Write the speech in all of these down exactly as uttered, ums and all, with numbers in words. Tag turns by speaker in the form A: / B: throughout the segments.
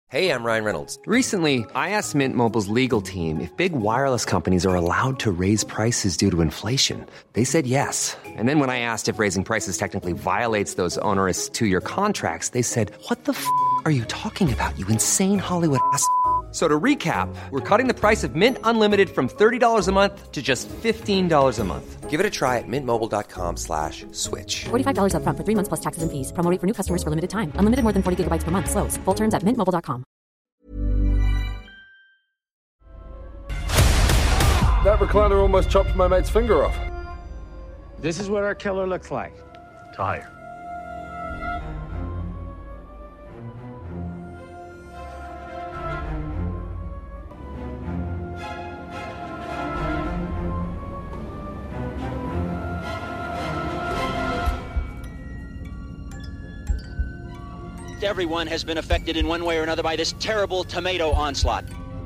A: Hey, I'm Ryan Reynolds.
B: Recently, I asked Mint Mobile's legal team if big wireless companies are allowed to raise prices due to inflation. They said yes. And then when I asked if raising prices technically violates those onerous two-year contracts, they said, what the f*** are you talking about, you insane Hollywood ass f- So to recap, we're cutting the price of Mint Unlimited from thirty dollars a month to just fifteen dollars a month.
A: Give it a try at mintmobile.com slash switch.
C: forty-five dollars up front for three months plus taxes and fees. Promo rate for new customers for limited time. Unlimited more than forty gigabytes per month. Slows full terms at mint mobile dot com.
D: That recliner almost chopped my mate's finger off.
E: This is what our killer looks like.
F: Tired.
G: Everyone has been affected in one way or another by this terrible tomato onslaught.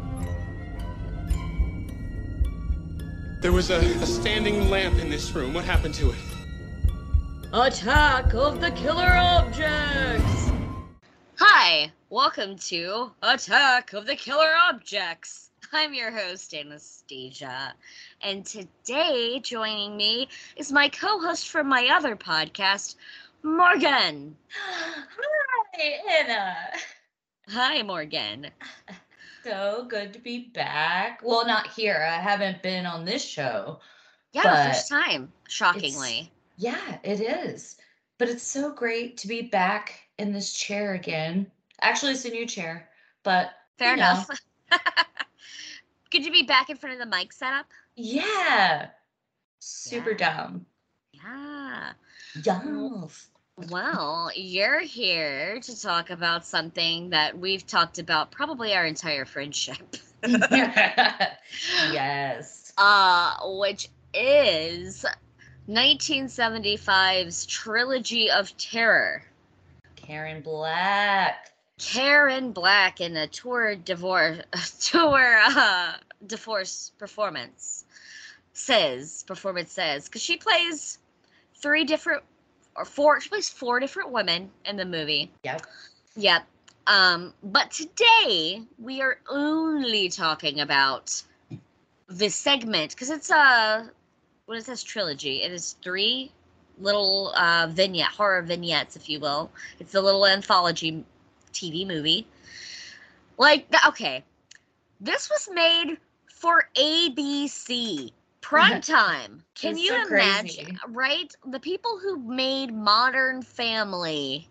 H: There was a, a standing lamp in this room. What happened to it?
I: Attack of the Killer Objects! Hi, welcome to Attack of the Killer Objects. I'm your host, Anastasia, and today joining me is my co-host from my other podcast, Morgan.
J: Hi, Anna.
I: Hi, Morgan.
J: So good to be back. Well, not here. I haven't been on this show.
I: Yeah, first time, shockingly.
J: Yeah, it is. But it's so great to be back in this chair again. Actually, it's a new chair, but
I: fair
J: you
I: enough.
J: know.
I: Good to be back in front of the mic setup.
J: Yeah. Super
I: yeah.
J: dumb.
I: Yeah.
J: Yes.
I: Well, you're here to talk about something that we've talked about probably our entire friendship.
J: Yes.
I: Uh, which is nineteen seventy-five's Trilogy of Terror.
J: Karen Black.
I: Karen Black in a tour divorce tour uh divorce performance. Says performance says because she plays three different or four she plays four different women in the movie.
J: Yep.
I: Yep. Um, but today we are only talking about this segment because it's a what is this trilogy? It is three little uh vignette horror vignettes, if you will. It's a little anthology T V movie. Like okay. This was made for A B C. Prime time. Can
J: It's
I: you
J: so
I: imagine,
J: crazy.
I: right? The people who made Modern Family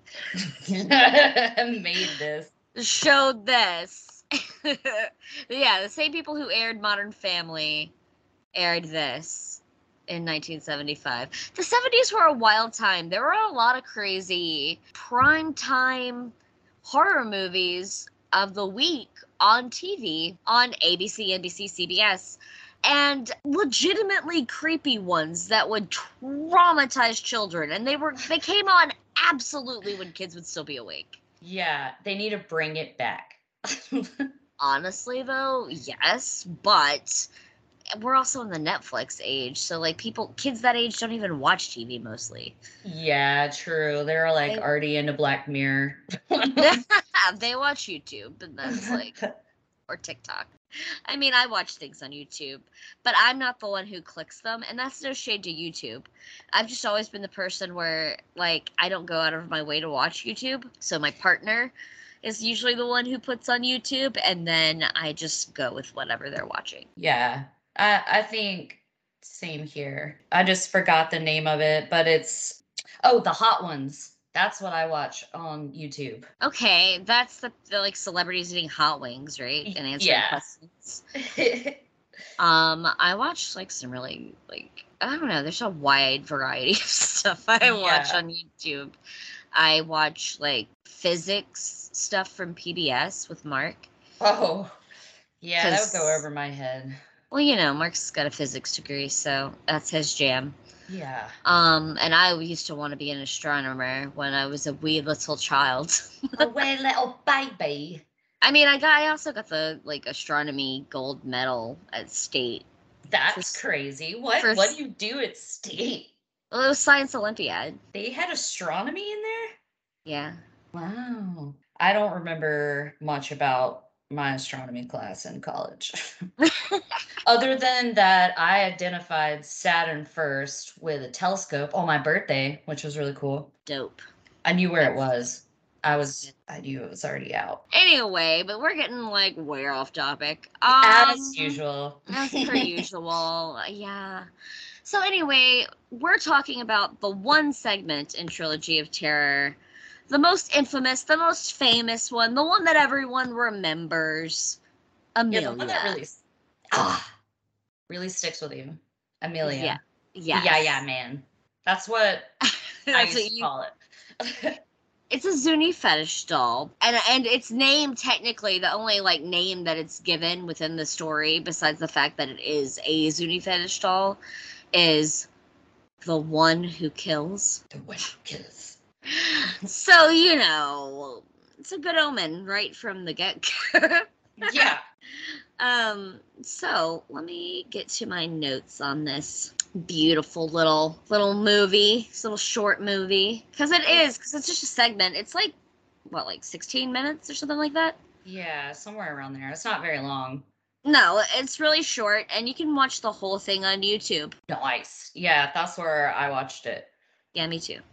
J: Made this.
I: showed this. Yeah, the same people who aired Modern Family aired this in nineteen seventy-five. The seventies were a wild time. There were a lot of crazy prime time horror movies of the week on T V on A B C, N B C, C B S. And legitimately creepy ones that would traumatize children. And they were they came on absolutely when kids would still be awake.
J: Yeah, they need to bring it back.
I: Honestly, though, yes. But we're also in the Netflix age. So, like, people, kids that age don't even watch T V mostly.
J: Yeah, true. They're like
I: They-
J: already into Black Mirror.
I: They watch YouTube. And that's like, or TikTok. I mean, I watch things on YouTube, but I'm not the one who clicks them, and that's no shade to YouTube. I've just always been the person where, like, I don't go out of my way to watch YouTube, so my partner is usually the one who puts on YouTube, and then I just go with whatever they're watching.
J: Yeah, I, I think same here. I just forgot the name of it, but it's, oh, The Hot Ones. That's what I watch on YouTube.
I: Okay, that's the, the like, celebrities eating hot wings, right? And answering
J: Yeah.
I: questions. Um, I watch, like, some really, like, I don't know, there's a wide variety of stuff I watch
J: Yeah.
I: on YouTube. I watch, like, physics stuff from P B S with Mark.
J: Oh, yeah, that would
I: 'Cause-
J: go over my head.
I: Well, you know, Mark's got a physics degree, so that's his jam.
J: Yeah.
I: Um, and I used to want to be an astronomer when I was a wee little child.
J: A wee little baby.
I: I mean, I got, I also got the, like, astronomy gold medal at state.
J: That's
I: For-
J: crazy. What
I: for-
J: what do you do at state?
I: Well, it was Science Olympiad.
J: They had astronomy in there?
I: Yeah.
J: Wow. I don't remember much about my astronomy class in college. Other than that, I identified Saturn first with a telescope on my birthday, which was really cool.
I: Dope.
J: I knew where
I: That's,
J: it was. I was, I knew it was already out.
I: Anyway, but we're getting like way off topic. Um,
J: As usual.
I: As per usual, yeah. So anyway, we're talking about the one segment in Trilogy of Terror, the most infamous, the most famous one, the one that everyone remembers. Amelia.
J: Yeah, the one that really, ah, really sticks with you. Amelia.
I: Yeah. Yes.
J: Yeah, yeah, man. That's what
I: That's
J: I used
I: what
J: to
I: you
J: call it.
I: It's a Zuni fetish doll, and and its name, technically, the only like name that it's given within the story, besides the fact that it is a Zuni fetish doll, is the one who kills.
J: The one who kills.
I: So you know, it's a good omen right from the get go.
J: Yeah.
I: Um. So let me get to my notes on this beautiful little little movie, this little short movie, because it is, because it's just a segment. It's like what, like sixteen minutes or something like that.
J: Yeah, somewhere around there. It's not very long.
I: No, it's really short, and you can watch the whole thing on YouTube.
J: Nice. Yeah, that's where I watched it.
I: Yeah, me too.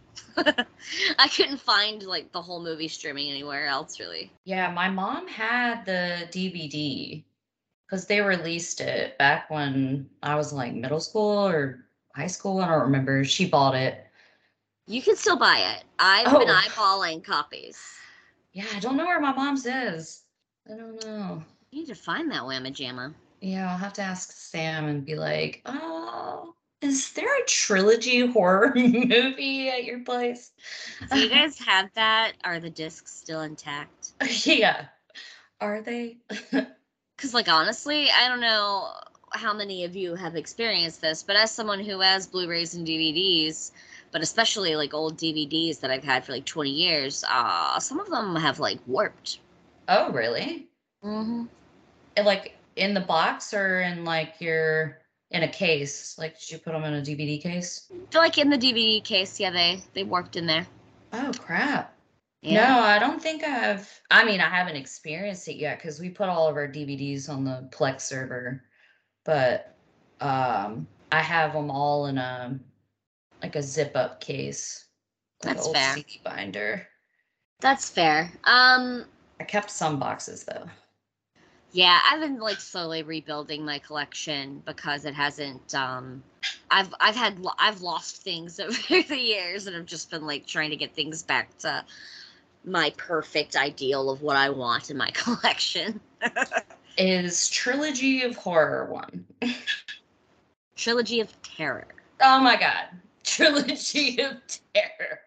I: I couldn't find like the whole movie streaming anywhere else, really.
J: Yeah, my mom had the D V D because they released it back when I was like middle school or high school. I don't remember. She bought it.
I: You can still buy it. I've
J: Oh.
I: been eyeballing copies.
J: Yeah, I don't know where my mom's is. I don't know.
I: You need to find that whamma jamma.
J: Yeah, I'll have to ask Sam and be like, oh, is there a trilogy horror movie at your place?
I: Do you guys have that? Are the discs still intact?
J: Yeah. Are they?
I: Because, like, honestly, I don't know how many of you have experienced this, but as someone who has Blu-rays and D V Ds, but especially, like, old D V Ds that I've had for, like, twenty years, uh, some of them have, like, warped.
J: Oh, really?
I: Mm-hmm.
J: And, like, in the box or in, like, your... in a case? Like, did you put them in a D V D case?
I: Like, in the D V D case, yeah, they, they warped in there.
J: Oh, crap.
I: Yeah.
J: No, I don't think I've... I mean, I haven't experienced it yet because we put all of our D V Ds on the Plex server. But um, I have them all in a, like a zip-up case. Like
I: That's
J: an old
I: fair.
J: C D binder.
I: That's fair. Um,
J: I kept some boxes, though.
I: yeah, I've been, like, slowly rebuilding my collection because it hasn't, um... I've I've had... I've lost things over the years and I've just been, like, trying to get things back to my perfect ideal of what I want in my collection.
J: Is Trilogy of Horror one?
I: Trilogy of Terror.
J: Oh my god. Trilogy of Terror.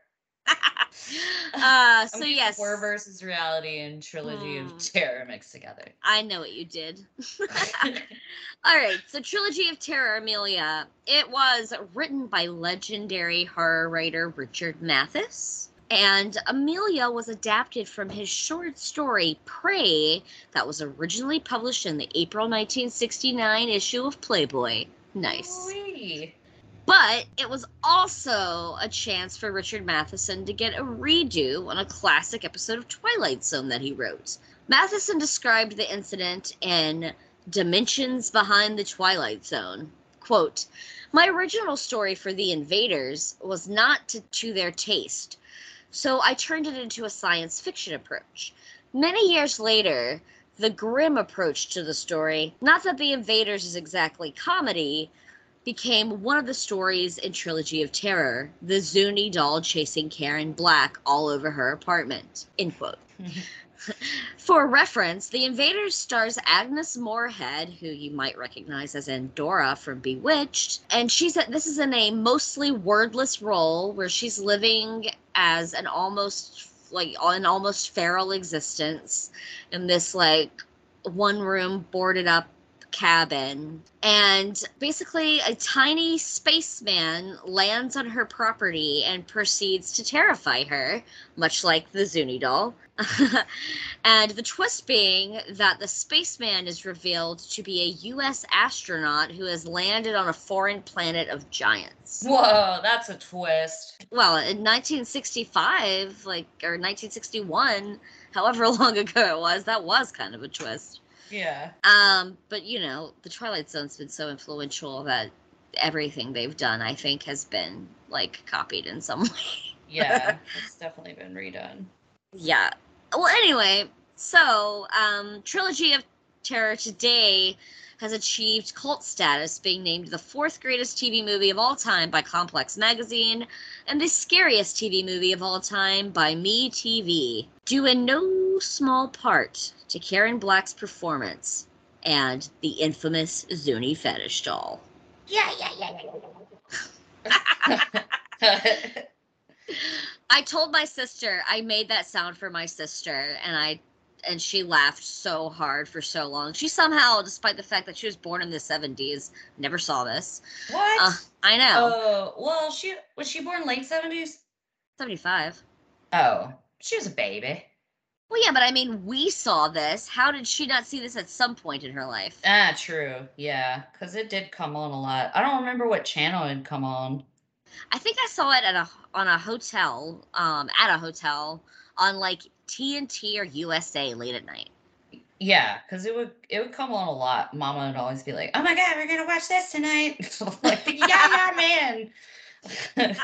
I: uh, so
J: I'm
I: yes.
J: Horror versus reality and Trilogy
I: Hmm.
J: of Terror mixed together.
I: I know what you did. All right, so Trilogy of Terror, Amelia. It was written by legendary horror writer Richard Mathis. And Amelia was adapted from his short story, Prey, that was originally published in the April nineteen sixty-nine issue of Playboy. Nice.
J: Ooh-wee.
I: But it was also a chance for Richard Matheson to get a redo on a classic episode of Twilight Zone that he wrote. Matheson described the incident in Dimensions Behind the Twilight Zone. Quote, "My original story for The Invaders was not to, to their taste, so I turned it into a science fiction approach. Many years later, the grim approach to the story, not that The Invaders is exactly comedy, became one of the stories in Trilogy of Terror, the Zuni doll chasing Karen Black all over her apartment." End quote. For reference, The Invaders stars Agnes Moorehead, who you might recognize as Endora from Bewitched, and she's a, this is in a mostly wordless role where she's living as an almost like an almost feral existence in this like one room boarded up cabin, and basically a tiny spaceman lands on her property and proceeds to terrify her, much like the Zuni doll. And the twist being that the spaceman is revealed to be a U S astronaut who has landed on a foreign planet of giants.
J: Whoa, that's a twist.
I: Well, in nineteen sixty-five, like, or nineteen sixty-one, however long ago it was, that was kind of a twist.
J: Yeah.
I: Um, but you know, the Twilight Zone's been so influential that everything they've done, I think, has been like copied in some way.
J: Yeah, it's definitely been redone.
I: Yeah. Well, anyway, so um, Trilogy of Terror today has achieved cult status, being named the fourth greatest T V movie of all time by Complex Magazine and the scariest T V movie of all time by MeTV, due in no small part to Karen Black's performance and the infamous Zuni fetish doll.
J: Yeah, yeah, yeah, yeah.
I: I told my sister, I made that sound for my sister, and I and she laughed so hard for so long. She somehow, despite the fact that she was born in the seventies, never saw this.
J: What?
I: Uh, I know.
J: Oh, well, she was she born late seventies?
I: seventy-five.
J: Oh, she was a baby.
I: Well, yeah, but I mean, we saw this. How did she not see this at some point in her life?
J: Ah, true. Yeah, because it did come on a lot. I don't remember what channel it come on.
I: I think I saw it at a on a hotel, um, at a hotel on like T N T or U S A late at night.
J: Yeah, because it would it would come on a lot. Mama would always be like, "Oh my God, we're gonna watch this tonight!" Like, yeah, yeah, man.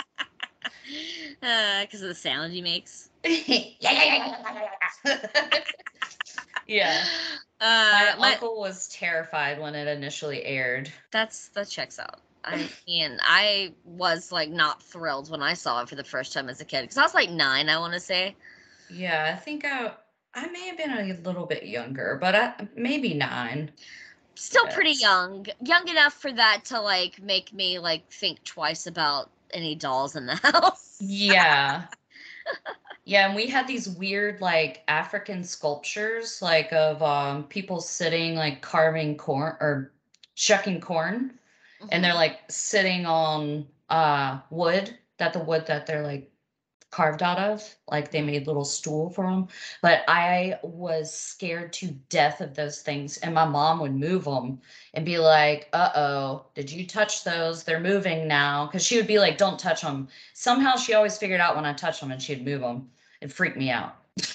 I: uh, because of the sound he makes.
J: yeah, yeah, yeah, yeah. Yeah.
I: Uh,
J: my,
I: my
J: uncle was terrified when it initially aired.
I: That's that checks out. I mean, I was like not thrilled when I saw it for the first time as a kid because I was like nine, I want to say.
J: Yeah, I think I I may have been a little bit younger, but I, maybe nine.
I: Still
J: Yes.
I: pretty young, young enough for that to like make me like think twice about any dolls in the house.
J: Yeah. Yeah, and we had these weird like African sculptures like of um people sitting like carving corn or shucking corn. And they're like sitting on uh wood that the wood that they're like carved out of, like they made little stool for them. But I was scared to death of those things, and my mom would move them and be like, uh-oh, did you touch those? They're moving now. Because she would be like, don't touch them. Somehow she always figured out when I touched them and she'd move them. It freaked me out.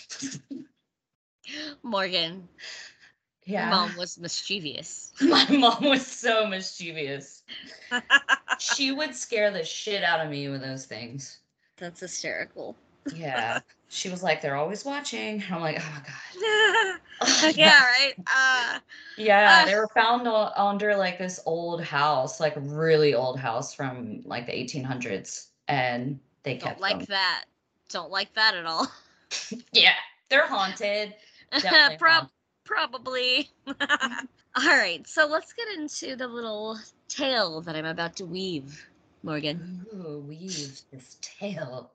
I: Morgan.
J: Yeah.
I: Your mom was mischievous.
J: My mom was so mischievous. She would scare the shit out of me with those things.
I: That's hysterical.
J: Yeah. She was like, they're always watching. I'm like, oh my God.
I: Yeah, right? Uh,
J: Yeah,
I: uh,
J: they were found o- under like this old house, like a really old house from like the eighteen hundreds. And they kept
I: don't like
J: them.
I: that. Don't like that at all.
J: Yeah, they're haunted. Definitely
I: Prob-
J: haunted.
I: Probably. All right, so let's get into the little tale that I'm about to weave, Morgan.
J: Ooh, weave this tale.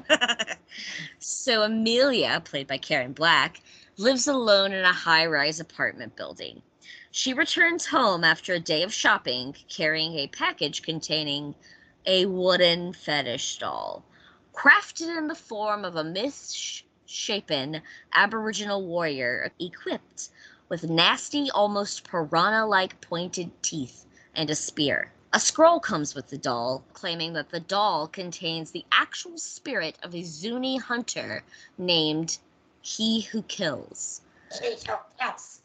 I: So Amelia, played by Karen Black, lives alone in a high-rise apartment building. She returns home after a day of shopping, carrying a package containing a wooden fetish doll, crafted in the form of a misshapen Aboriginal warrior equipped with nasty, almost piranha-like pointed teeth and a spear. A scroll comes with the doll, claiming that the doll contains the actual spirit of a Zuni hunter named He Who Kills.
J: Yes.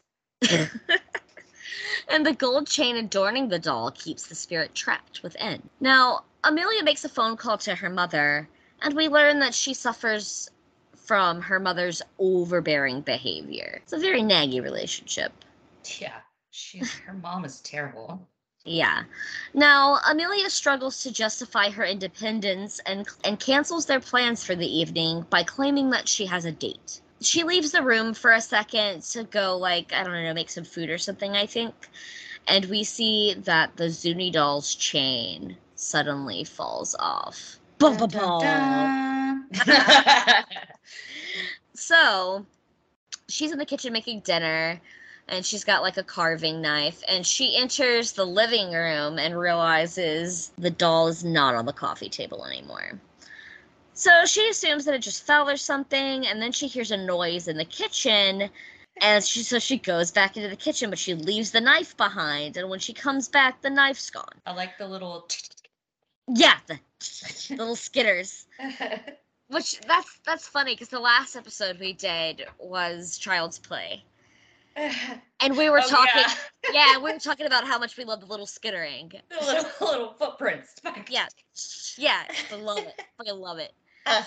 I: And the gold chain adorning the doll keeps the spirit trapped within. Now, Amelia makes a phone call to her mother, and we learn that she suffers from her mother's overbearing behavior. It's a very naggy relationship.
J: Yeah, she's her mom is terrible.
I: Yeah. Now, Amelia struggles to justify her independence and and cancels their plans for the evening by claiming that she has a date. She leaves the room for a second to go, like, I don't know, make some food or something, I think. And we see that the Zuni doll's chain suddenly falls off. Bum, bum, bum. So, she's in the kitchen making dinner. and she's got like a carving knife, and she enters the living room and realizes the doll is not on the coffee table anymore. So she assumes that it just fell or something, and then she hears a noise in the kitchen, and she so she goes back into the kitchen, but she leaves the knife behind, and when she comes back, the knife's gone.
J: I like the little...
I: Yeah, the little skitters. Which, that's that's funny, because the last episode we did was Child's Play. And we were
J: oh,
I: talking,
J: yeah.
I: yeah, we were talking about how much we love the little skittering.
J: The little, little footprints.
I: Yeah, yeah, I love it. I love it.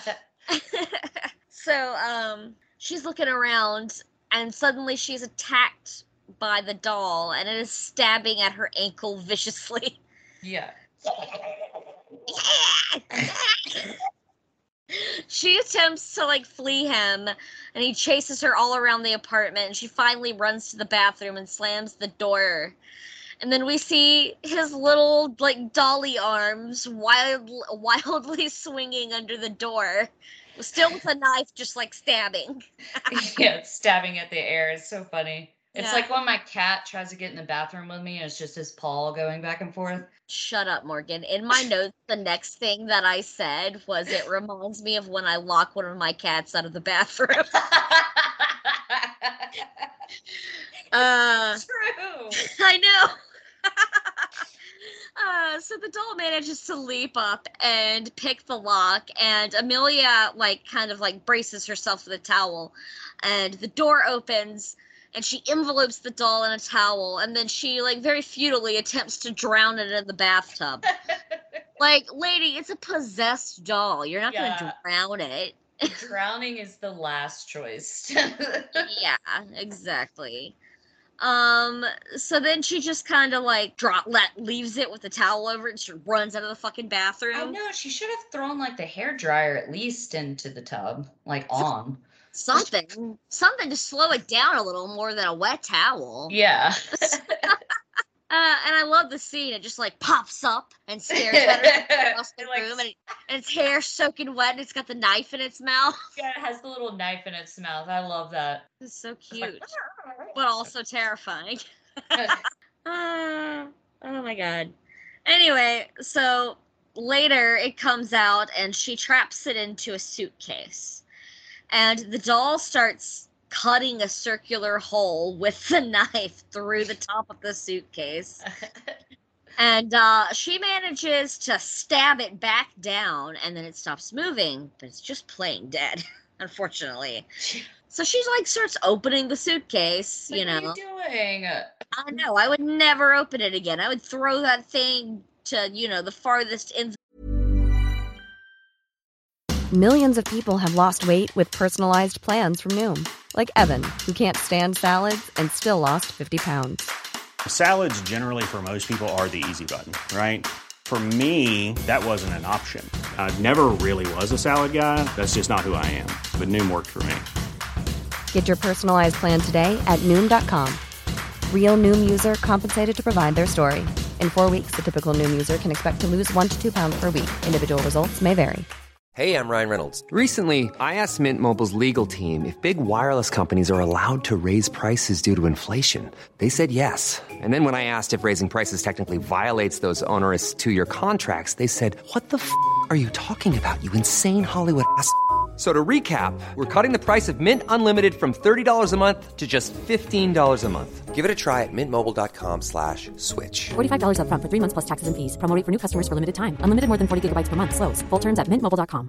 I: So, um, she's looking around, and suddenly she's attacked by the doll, and it is stabbing at her ankle viciously.
J: Yeah.
I: She attempts to, like, flee him, and he chases her all around the apartment, and she finally runs to the bathroom and slams the door. And then we see his little, like, dolly arms wild, wildly swinging under the door, still with a knife, just, like, stabbing.
J: Yeah, it's stabbing at the air. It's so funny. It's
I: Yeah.
J: like when my cat tries to get in the bathroom with me, and it's just his paw going back and forth.
I: Shut up, Morgan. In my notes, the next thing that I said was, it reminds me of when I lock one of my cats out of the bathroom. uh,
J: True.
I: I know. uh, so the doll manages to leap up and pick the lock, and Amelia, like, kind of, like, braces herself with a towel, and the door opens, and she envelopes the doll in a towel, and then she, like, very futilely attempts to drown it in the bathtub. Like, lady, it's a possessed doll. You're not
J: Yeah.
I: gonna drown it.
J: Drowning is the last choice.
I: Yeah, exactly. Um, so then she just kind of, like, drop, let, leaves it with the towel over it, and she runs out of the fucking bathroom.
J: I know, she should have thrown, like, the hairdryer at least into the tub. Like, on.
I: Something. Something to slow it down a little more than a wet towel.
J: Yeah.
I: Uh, and I love the scene. It just, like, pops up and stares at her across the
J: Like-
I: room, and, it, and its hair soaking wet, and it's got the knife in its mouth.
J: Yeah, it has the little knife in its mouth. I love that.
I: It's so
J: It's like,
I: cute, but also terrifying. uh, oh my god. Anyway, so later it comes out, and she traps it into a suitcase. And the doll starts cutting a circular hole with the knife through the top of the suitcase. And uh, she manages to stab it back down, and then it stops moving, but it's just playing dead, unfortunately. So she, like, starts opening the suitcase, you know.
J: What are you doing?
I: I know, I would never open it again. I would throw that thing to, you know, the farthest ends.
C: Millions of people have lost weight with personalized plans from Noom. Like Evan, who can't stand salads and still lost fifty pounds.
F: Salads generally for most people are the easy button, right? For me, that wasn't an option. I never really was a salad guy. That's just not who I am. But Noom worked for me.
C: Get your personalized plan today at Noom dot com. Real Noom user compensated to provide their story. In four weeks, the typical Noom user can expect to lose one to two pounds per week. Individual results may vary.
A: Hey, I'm Ryan Reynolds.
B: Recently, I asked Mint Mobile's legal team if big wireless companies are allowed to raise prices due to inflation. They said yes. And then when I asked if raising prices technically violates those onerous two-year contracts, they said, "What the f*** are you talking about, you insane Hollywood ass f- So to recap, we're cutting the price of Mint Unlimited from thirty dollars a month to just fifteen dollars a month.
A: Give it a try at mintmobile.com slash switch.
C: forty-five dollars up front for three months plus taxes and fees. Promo rate for new customers for limited time. Unlimited more than forty gigabytes per month. Slows full terms at mint mobile dot com.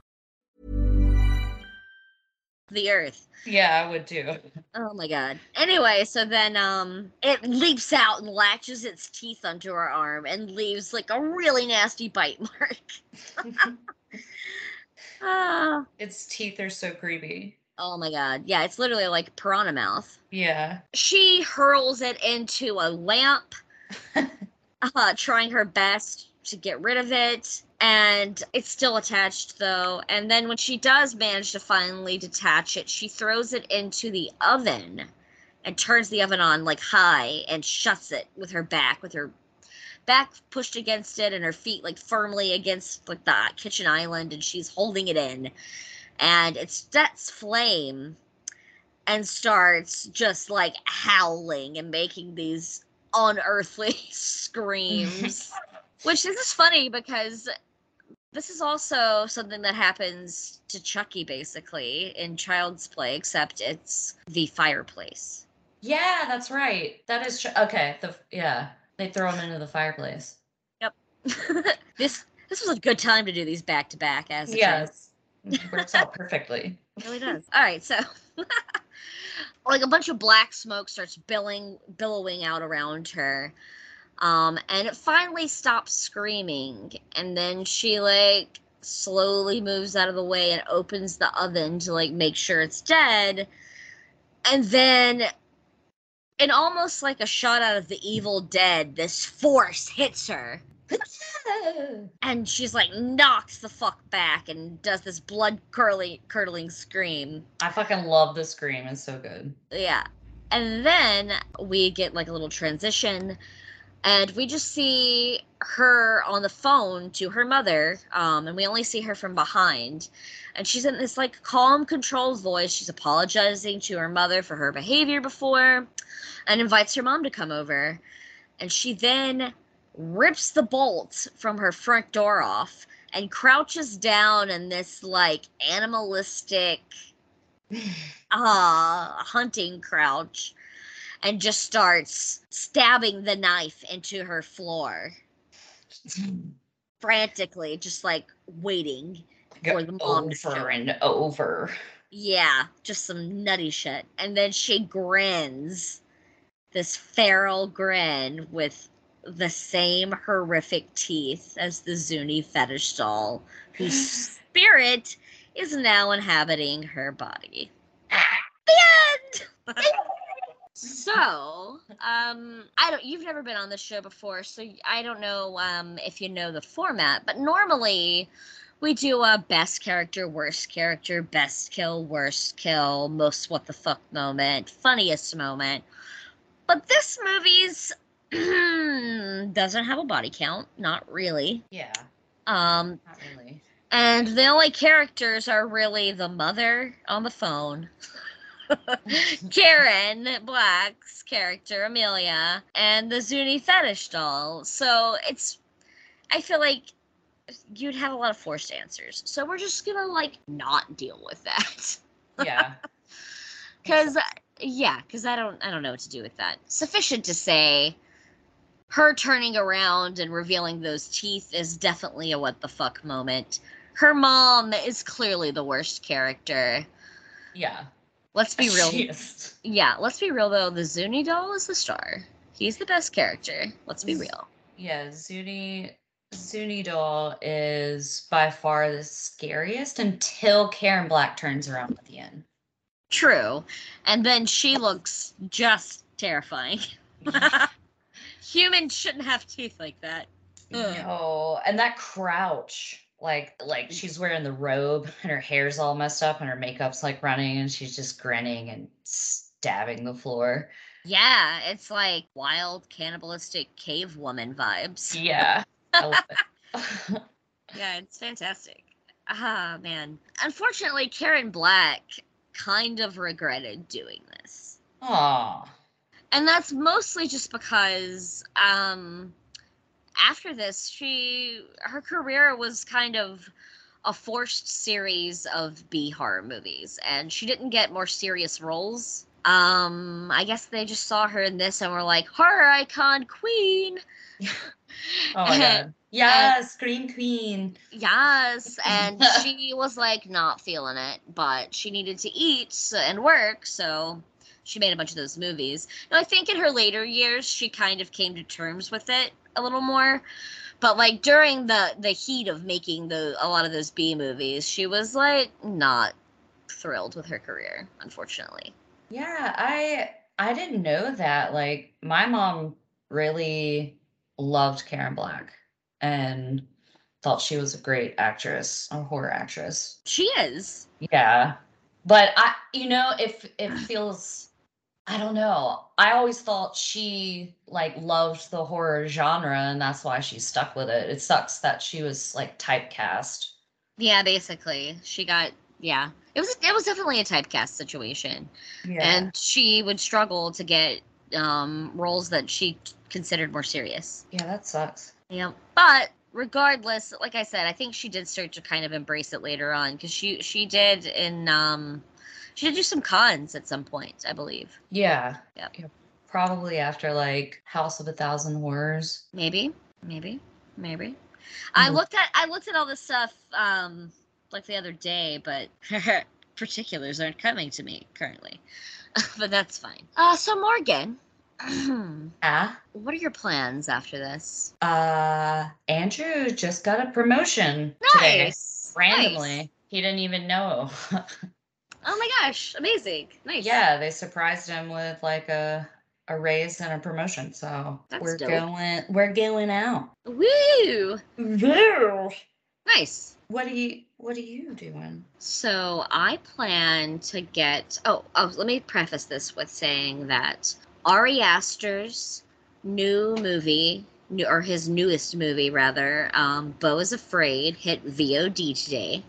I: The earth.
J: Yeah, I would too.
I: Oh my god. Anyway, so then um it leaps out and latches its teeth onto her arm and leaves, like, a really nasty bite mark. Ah.
J: Its teeth are so creepy.
I: Oh my god. Yeah, it's literally like piranha mouth.
J: Yeah.
I: She hurls it into a lamp, uh, trying her best to get rid of it. And it's still attached, though. And then when she does manage to finally detach it, she throws it into the oven and turns the oven on, like, high and shuts it with her back, with her back pushed against it and her feet, like, firmly against, like, the kitchen island, and she's holding it in. And it sets flame. and starts just like howling and making these unearthly screams. Which this is funny because this is also something that happens to Chucky basically in Child's Play, except it's the fireplace.
J: Yeah, that's right. That is tr- okay. The yeah, they throw him into the fireplace.
I: Yep. this this was a good time to do these back to back as a
J: yes, it works out perfectly.
I: It really does. All right, so like a bunch of black smoke starts billing billowing out around her. Um, and it finally stops screaming, and then she like slowly moves out of the way and opens the oven to like make sure it's dead. And then, in almost like a shot out of The Evil Dead, this force hits her. And she's like knocks the fuck back and does this blood curly curdling scream.
J: I fucking love the scream. It's so good.
I: Yeah. And then we get like a little transition. And we just see her on the phone to her mother, um, and we only see her from behind. And she's in this, like, calm, controlled voice. She's apologizing to her mother for her behavior before and invites her mom to come over. And she then rips the bolt from her front door off and crouches down in this, like, animalistic uh, hunting crouch. And just starts stabbing the knife into her floor. Frantically, just like waiting for the mom to
J: over and over.
I: Yeah, just some nutty shit. And then she grins. This feral grin with the same horrific teeth as the Zuni fetish doll, whose spirit is now inhabiting her body. The end! So, um, I don't, you've never been on this show before, so I don't know, um, if you know the format, but normally we do a best character, worst character, best kill, worst kill, most what the fuck moment, funniest moment. But this movie's doesn't have a body count, not really.
J: Yeah.
I: Um,
J: not really.
I: And the only characters are really the mother on the phone. Karen Black's character, Amelia, and the Zuni fetish doll. So it's, I feel like you'd have a lot of forced answers. So we're just gonna, like, not deal with that.
J: Yeah.
I: Because, yeah, because I don't, I don't know what to do with that. Sufficient to say, her turning around and revealing those teeth is definitely a what the fuck moment. Her mom is clearly the worst character.
J: Yeah.
I: Let's be real.
J: She is.
I: Yeah, let's be real, though. The Zuni doll is the star. He's the best character. Let's be real.
J: Yeah, Zuni, Zuni doll is by far the scariest until Karen Black turns around at the end.
I: True. And then she looks just terrifying. Humans shouldn't have teeth like that. Ugh.
J: No, and that crouch. Like, like she's wearing the robe and her hair's all messed up and her makeup's like running and she's just grinning and stabbing the floor.
I: Yeah, it's like wild cannibalistic cave woman vibes.
J: Yeah. I love it.
I: Yeah, it's fantastic. Ah, man. Unfortunately, Karen Black kind of regretted doing this.
J: Aww.
I: And that's mostly just because, um... after this, she her career was kind of a forced series of B horror movies, and she didn't get more serious roles. Um, I guess they just saw her in this and were like, horror icon queen.
J: Oh my god. Yes, Scream Queen.
I: Yes, and she was like not feeling it, but she needed to eat and work, so she made a bunch of those movies. Now, I think in her later years, she kind of came to terms with it a little more, but like during the the heat of making the a lot of those B movies, she was like not thrilled with her career, unfortunately.
J: Yeah, I I didn't know that. Like, my mom really loved Karen Black and thought she was a great actress, a horror actress.
I: She is.
J: Yeah. But I you know, if it, it feels I don't know. I always thought she like loved the horror genre and that's why she stuck with it. It sucks that she was like typecast.
I: Yeah, basically. She got Yeah. It was it was definitely a typecast situation.
J: Yeah.
I: And she would struggle to get um, roles that she considered more serious.
J: Yeah, that sucks.
I: Yeah. But regardless, like I said, I think she did start to kind of embrace it later on because she she did in um she did do some cons at some point, I believe.
J: Yeah.
I: Yep.
J: Yeah. Probably after like House of a Thousand Horrors.
I: Maybe. Maybe. Maybe. I looked at I looked at all this stuff um like the other day, but particulars aren't coming to me currently. But that's fine. Uh so Morgan,
J: Ah.
I: what are your plans after this?
J: Uh Andrew just got a promotion
I: Nice.
J: today. Randomly.
I: Nice.
J: He didn't even know.
I: Oh my gosh, amazing. Nice.
J: Yeah, they surprised him with like a a raise and a promotion. So
I: That's
J: we're
I: dope.
J: going we're going out.
I: Woo!
J: Woo!
I: Nice.
J: What are you what are you doing?
I: So I plan to get oh, oh let me preface this with saying that Ari Aster's new movie, new, or his newest movie rather, um, Beau is Afraid, hit V O D today.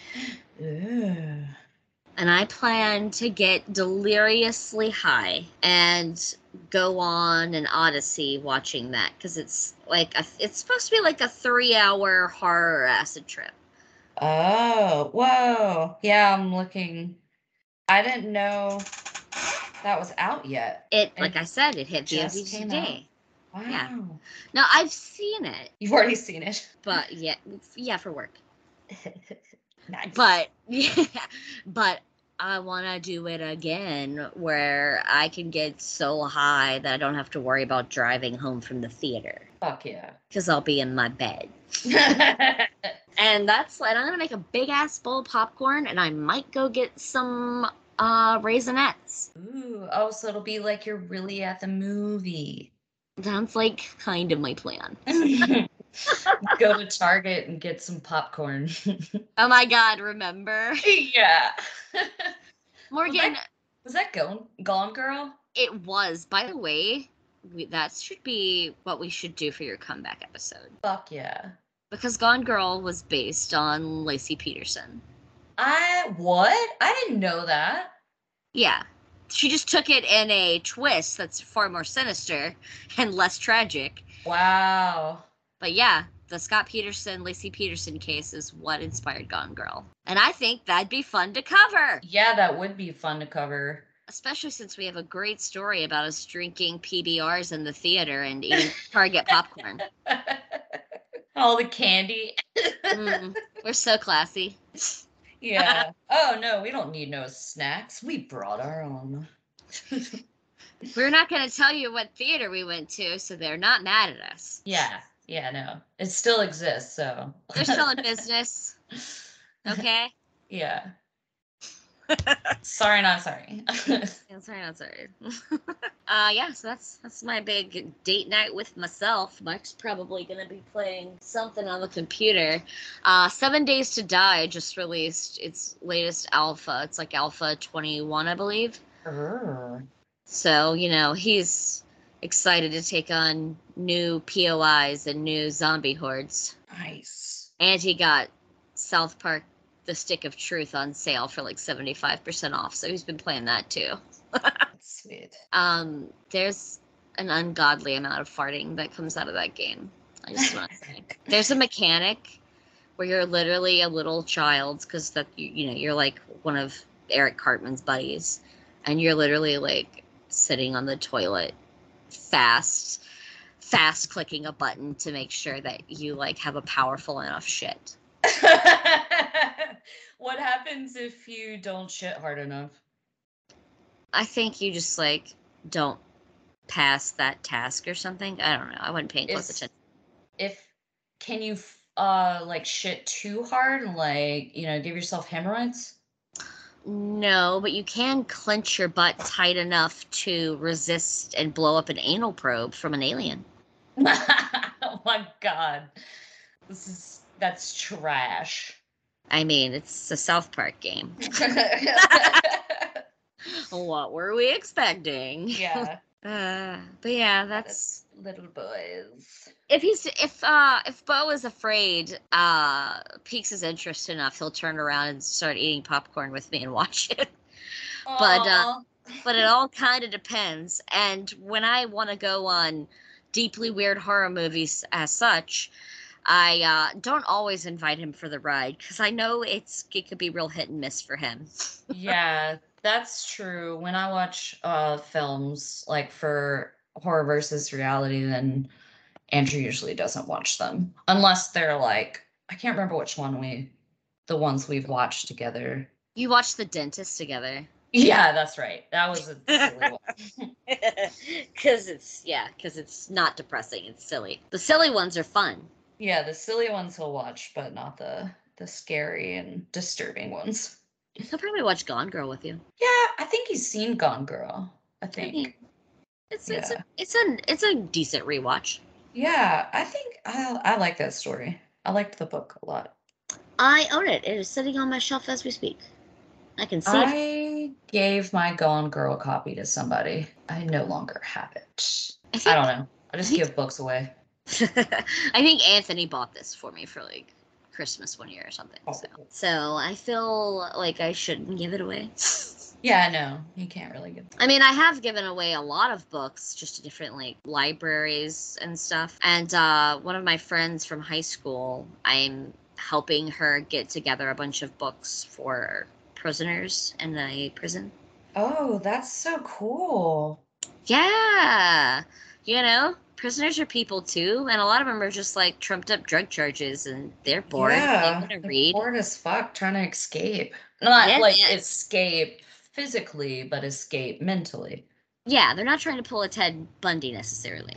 J: Ooh.
I: And I plan to get deliriously high and go on an odyssey watching that because it's like a, it's supposed to be like a three-hour horror acid trip.
J: Oh, whoa. Yeah, I'm looking. I didn't know that was out yet.
I: It,
J: It
I: like I said, it hit V O D
J: just came
I: today.
J: Wow.
I: Yeah. Now I've seen it,
J: You've already seen it.
I: but yeah, yeah, for work.
J: Nice.
I: But yeah, but I want to do it again where I can get so high that I don't have to worry about driving home from the theater
J: Fuck yeah.
I: because I'll be in my bed. And that's and I'm gonna make a big ass bowl of popcorn, and I might go get some uh Raisinets.
J: Ooh, oh, so it'll be like you're really at the movie.
I: Sounds like kind of my plan.
J: Go to Target and get some popcorn.
I: Oh my God! Remember,
J: Yeah.
I: Morgan?
J: Was that, was that Gone, Gone Girl?
I: It was. By the way, we, that should be what we should do for your comeback episode.
J: Fuck yeah.
I: Because Gone Girl was based on Lacey Peterson.
J: I what? I didn't know that.
I: Yeah. She just took it in a twist that's far more sinister and less tragic.
J: Wow.
I: But yeah, the Scott Peterson, Lacey Peterson case is what inspired Gone Girl. And I think that'd be fun to cover.
J: Yeah, that would be fun to cover.
I: Especially since we have a great story about us drinking P B Rs in the theater and eating Target popcorn.
J: All the candy.
I: Mm, we're so classy.
J: Yeah. Oh, no, we don't need no snacks. We brought our own.
I: We're not going to tell you what theater we went to, so they're not mad at us.
J: Yeah. Yeah, no. It still exists, so.
I: They're still in business. Okay?
J: Yeah. Sorry, not sorry.
I: Yeah, sorry, not sorry. uh, yeah, so that's that's my big date night with myself. Mike's probably going to be playing something on the computer. Uh, Seven Days to Die just released its latest alpha. It's like alpha twenty-one, I believe.
J: Uh-huh.
I: So, you know, he's excited to take on new P O Is and new zombie hordes.
J: Nice.
I: And he got South Park The Stick of Truth on sale for like seventy-five percent off. So he's been playing that too.
J: Sweet.
I: Um, there's an ungodly amount of farting that comes out of that game. I just want to say. There's a mechanic where you're literally a little child because that you, you know, you're like one of Eric Cartman's buddies and you're literally like sitting on the toilet fast fast clicking a button to make sure that you like have a powerful enough shit.
J: What happens if you don't shit hard enough?
I: I think you just like don't pass that task or something. I don't know. I wasn't paying close
J: Is-
I: attention.
J: If can you uh like shit too hard and like, you know, give yourself hemorrhoids?
I: No, but you can clench your butt tight enough to resist and blow up an anal probe from an alien.
J: Oh my god. This is that's trash.
I: I mean, it's a South Park game. What were we expecting?
J: Yeah.
I: Uh, but yeah, that's
J: little boys.
I: If he's if uh if Bo is afraid, uh piques his interest enough, he'll turn around and start eating popcorn with me and watch it.
J: Aww.
I: But uh, but it all kind of depends. And when I want to go on deeply weird horror movies as such, I uh, don't always invite him for the ride because I know it's it could be real hit and miss for him.
J: Yeah, that's true. When I watch uh films like for horror versus reality, then Andrew usually doesn't watch them unless they're like, I can't remember which one we, the ones we've watched together.
I: You watched The Dentist together.
J: Yeah, that's right. That was a silly one.
I: Because it's, yeah, because it's not depressing. It's silly. The silly ones are fun.
J: Yeah, the silly ones he'll watch, but not the the scary and disturbing ones.
I: He'll probably watch Gone Girl with you.
J: Yeah, I think he's seen Gone Girl. I think.
I: I mean, it's
J: yeah.
I: it's a it's a it's a decent rewatch.
J: Yeah, I think I I like that story. I liked the book a lot.
I: I own it. It is sitting on my shelf as we speak. I can see
J: I
I: it.
J: gave my Gone Girl copy to somebody. I no longer have it.
I: I, think,
J: I don't know. I just
I: I think,
J: give books away.
I: I think Anthony bought this for me for like Christmas one year or something.
J: Oh.
I: So, so I feel like I shouldn't give it away.
J: Yeah, no, you can't really give.
I: I mean, I have given away a lot of books just to different like libraries and stuff. And uh, one of my friends from high school, I'm helping her get together a bunch of books for prisoners in a prison.
J: Oh, that's so cool.
I: Yeah. You know, prisoners are people too, and a lot of them are just like trumped up drug charges and they're bored.
J: Yeah,
I: they want to read.
J: Bored as fuck trying to escape. Not
I: yeah,
J: like
I: yeah.
J: escape physically, but escape mentally.
I: Yeah, they're not trying to pull a Ted Bundy necessarily.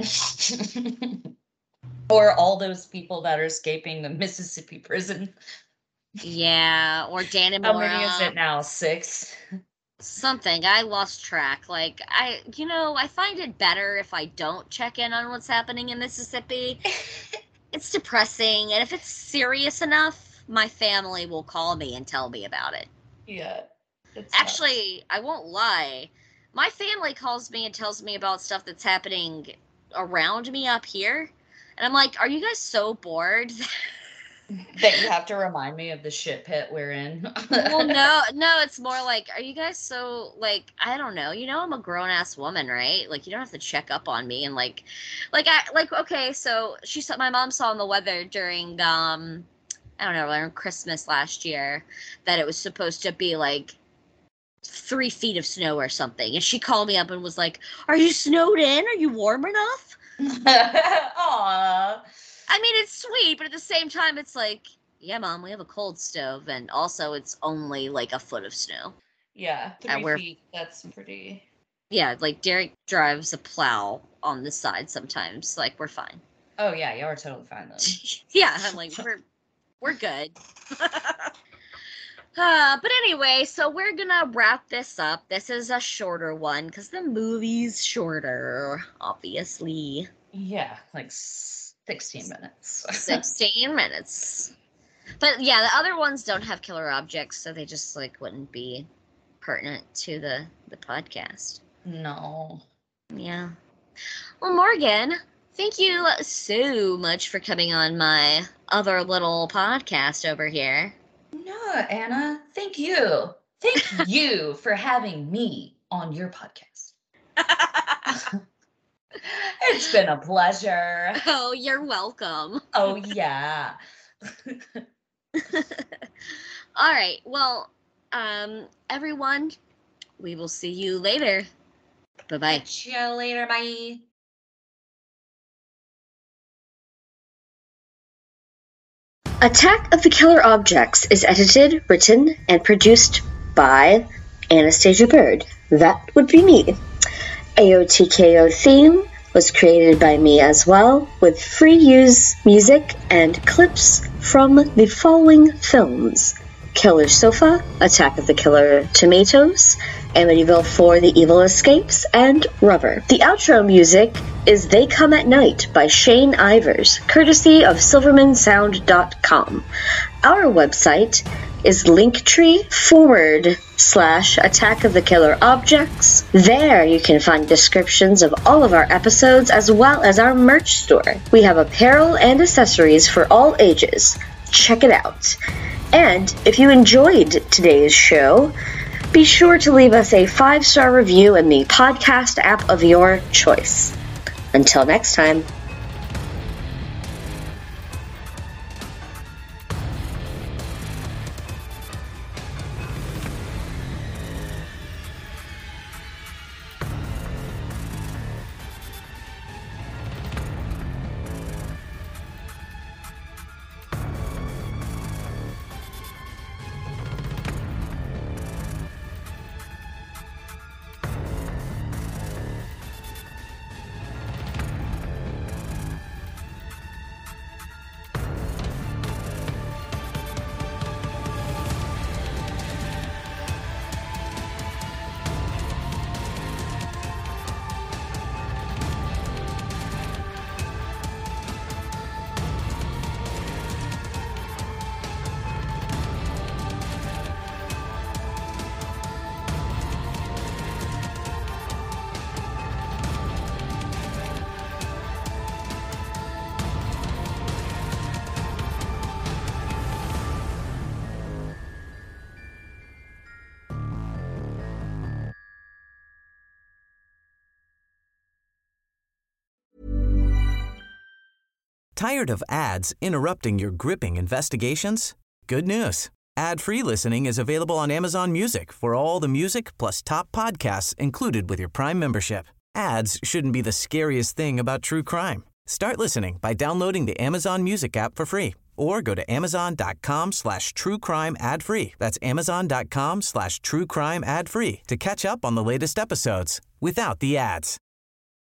J: Or all those people that are escaping the Mississippi prison.
I: Yeah, or Dannemora.
J: How many is it now? Six?
I: Something. I lost track. Like, I, you know, I find it better if I don't check in on what's happening in Mississippi. It's depressing, and if it's serious enough, my family will call me and tell me about it.
J: Yeah.
I: Actually, I won't lie. My family calls me and tells me about stuff that's happening around me up here. And I'm like, are you guys so bored?
J: That you have to remind me of the shit pit we're in.
I: Well, no, no, it's more like, are you guys so, like, I don't know, you know, I'm a grown-ass woman, right? Like, you don't have to check up on me, and, like, like, I, like, okay, so, she saw, my mom saw in the weather during, um, I don't know, around Christmas last year, that it was supposed to be, like, three feet of snow or something, and she called me up and was like, are you snowed in? Are you warm enough?
J: Aww.
I: I mean, it's sweet, but at the same time, it's like, yeah, Mom, we have a cold stove, and also it's only like a foot of snow.
J: Yeah, three
I: we're,
J: feet, that's pretty...
I: Yeah, like, Derek drives a plow on the side sometimes. Like, we're fine.
J: Oh, yeah, y'all are totally fine, though.
I: Yeah, I'm like, we're, we're good. uh, but anyway, so we're gonna wrap this up. This is a shorter one, because the movie's shorter, obviously.
J: Yeah, like... sixteen minutes.
I: sixteen minutes. But yeah, the other ones don't have killer objects, so they just like wouldn't be pertinent to the, the podcast.
J: No.
I: Yeah. Well, Morgan, thank you so much for coming on my other little podcast over here.
J: No, Anna, thank you. Thank you for having me on your podcast. It's been a pleasure.
I: Oh, you're welcome.
J: Oh, yeah.
I: All right. Well, um, everyone, we will see you later. Bye-bye.
J: See you later. Bye.
K: Attack of the Killer Objects is edited, written, and produced by Anastasia Bird. That would be me. A O T K O theme was created by me as well, with free use music and clips from the following films: Killer Sofa, Attack of the Killer Tomatoes, Amityville four The Evil Escapes, and Rubber. The outro music is They Come at Night by Shane Ivers, courtesy of silverman sound dot com. Our website is linktree forward slash Attack of the Killer Objects. There you can find descriptions of all of our episodes as well as our merch store. We have apparel and accessories for all ages. Check it out. And if you enjoyed today's show, be sure to leave us a five-star review in the podcast app of your choice. Until next time.
L: Tired of ads interrupting your gripping investigations? Good news. Ad-free listening is available on Amazon Music for all the music plus top podcasts included with your Prime membership. Ads shouldn't be the scariest thing about true crime. Start listening by downloading the Amazon Music app for free or go to amazon.com slash true crime ad free. That's amazon.com slash true crime ad free to catch up on the latest episodes without the ads.